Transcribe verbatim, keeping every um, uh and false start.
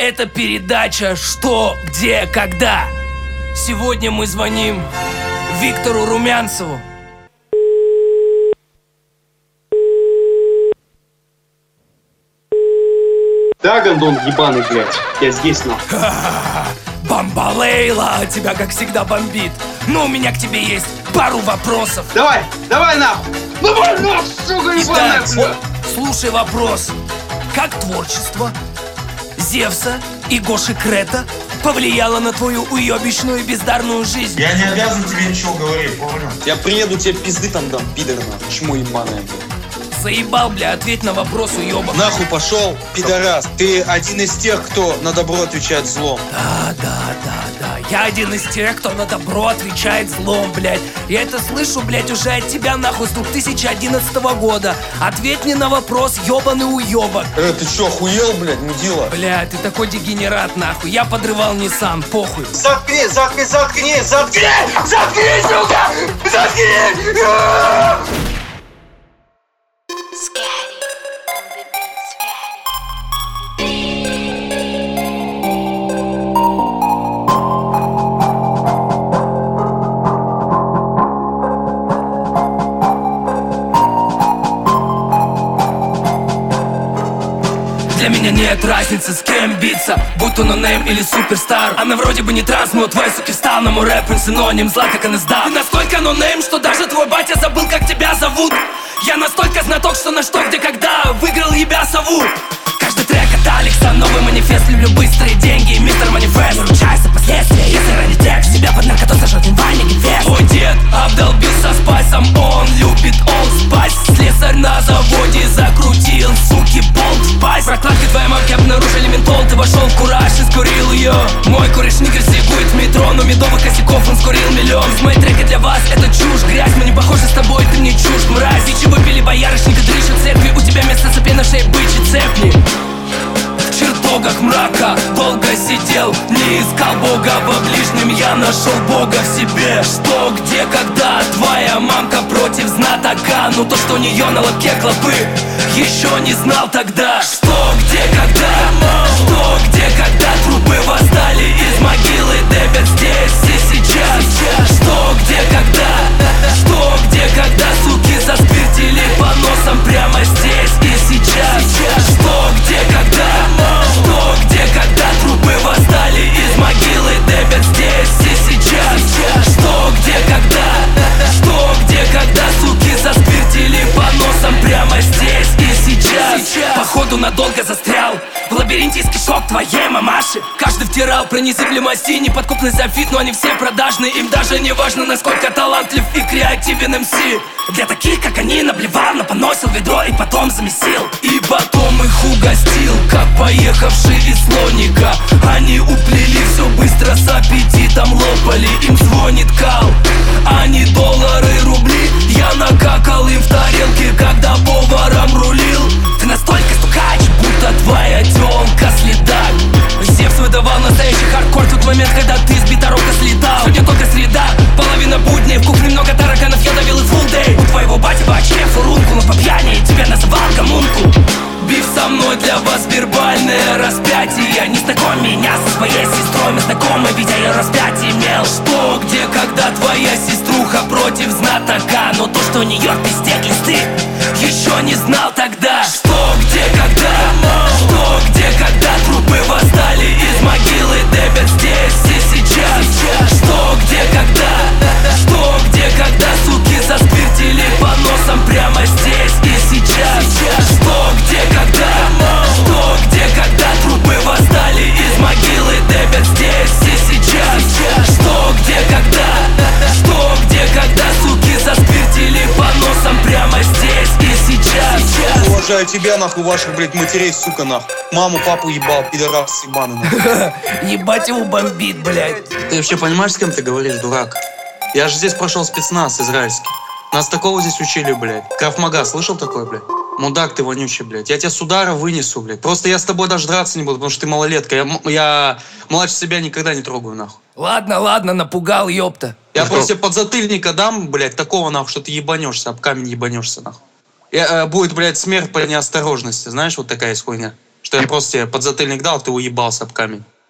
Это передача «Что, где, когда». Сегодня мы звоним Виктору Румянцеву. Да, гондон ебаный, блядь, я здесь, нахуй. Бомбалейла, тебя как всегда бомбит. Но у меня к тебе есть пару вопросов. Давай, давай нахуй. Давай нахуй, сука, ебаная, Итак, блядь. слушай вопрос. Как творчество Зевса и Гоши Крета повлияло на твою уебищную и бездарную жизнь? Я не обязан тебе ничего говорить, понял? Я приеду, тебе пизды там дам, пидор, нахуй, чмо ебаное, блядь. Заебал, бля, ответь на вопрос, уёбок. Нахуй пошел, пидорас. Ты один из тех, кто на добро отвечает злом. Да, да, да, да. Я один из тех, кто на добро отвечает злом, блядь. Я это слышу, блядь, уже от тебя, нахуй, с две тысячи одиннадцатого года. Ответь мне на вопрос, ёбаный уёбок. Э, ты чё, охуел, блядь, мудила? Бля, ты такой дегенерат, нахуй. Я подрывал Nissan, похуй. Заткни, заткни, заткни, заткни, заткни, сука, заткни. Для меня нет разницы, с кем биться, будь то нонейм или суперстар. Она вроде бы не транс, но твои суки встал, но мой рэп синоним зла, как она сдал. Ты настолько нонейм, что даже твой батя забыл, как тебя зовут. Я настолько знаток, что на что, где, когда выиграл ебя сову. Каждый трек от Алекса, новый манифест. Люблю быстрые деньги, мистер Манифест. Не ручаюсь за последствия, если ради текст себя под наркотой сожжет инвайник инвест. Твой дед обдолбился спайсом, он любит Old Spice. Слесарь на заводе закрутил, суки, болт в пасть. Прокладкой твоей мамки обнаружили ментол. Ты вошел в кураж и скурил ее. Мой корешник рисует в метро, но медовых косяков он скурил миллион. Мои треки для вас это чушь, грязь. Мы не похожи с тобой, ты мне чушь, мразь. И чего пили боярышника, дрыщут церкви. У тебя место цепи на шее, бычий цепни. В чертогах мрака долго сидел, не искал Бога во ближнем, я нашел Бога в себе. Что, где, когда твоя мамка против знатока, ну то, что у нее на лобке клопы, еще не знал тогда. Что, где, когда, что, где, когда трупы восстали из могилы, депят здесь и сейчас. Что, где, когда, что, где, когда суки заспиртили по носам прямо здесь и сейчас. Что, где, когда, что, где, когда трупы восстали из могилы, депят здесь и сейчас. Что, где, когда, что, где, когда суки заспиртили по носам прямо здесь и сейчас. Походу надолго застрял в лабиринте из кишок твоей мамаши. Каждый втирал про незыблемость и неподкупный зафит, но они все продажны. Им даже не важно, насколько талантлив и креативен эм си. Для таких, как они, наблевал, но поносил ведро и потом замесил. И потом их угостил, как поехавший из слоника. Они уплели все быстро, с аппетитом лопали. Им звонит кал, они доллары, рубли. Я накакал им в тарелке, когда поваром рулил. Ты настолько стукач, будто твоя тёлка следак. Зевс выдавал настоящий хардкор в тот момент, когда ты с биторока слетал. Сегодня только среда, половина будней. В кухне много тараканов, я давил и full day. У твоего бати в очке фурункул, но по пьяни тебя называл гомункул. Биф со мной для вас вербальное распятие. Не знакомь меня со своей сестрой, мы знакомы, ведь я ее распять имел. Что, где, когда твоя сеструха против знатока, но то, что у нее в пизде глисты, еще не знал тогда. Что, где, когда, что, где, когда трупы восстали из могилы, депят здесь и сейчас. Что, где, когда, что, где, когда суки заспиртили по носам прямо здесь и сейчас. Что, где, когда, что, где, когда трупы восстали из могилы, депят здесь и сейчас. Что, где, когда, что, где, когда суки заспиртили по носам прямо здесь и сейчас. Уважаю тебя, нахуй, ваших, блядь, матерей, сука, нахуй. Маму, папу ебал, пидорас ебаный, нахуй. Ебать его бомбит, блядь. Ты вообще понимаешь, с кем ты говоришь, дурак? Я же здесь прошел спецназ израильский. Нас такого здесь учили, блядь. Крав Мага, слышал такое, блядь? Мудак ты вонючий, блядь. Я тебя с удара вынесу, блядь. Просто я с тобой даже драться не буду, потому что ты малолетка. Я, я младше себя никогда не трогаю, нахуй. Ладно, ладно, напугал, ёпта. Я просто подзатыльника дам, блядь, такого, нахуй, что ты ебанешься, об камень ебанешься, нахуй. Я, э, будет, блядь, смерть по неосторожности. Знаешь, вот такая есть хуйня. Что Что я просто тебе подзатыльник дал, ты уебался об камень.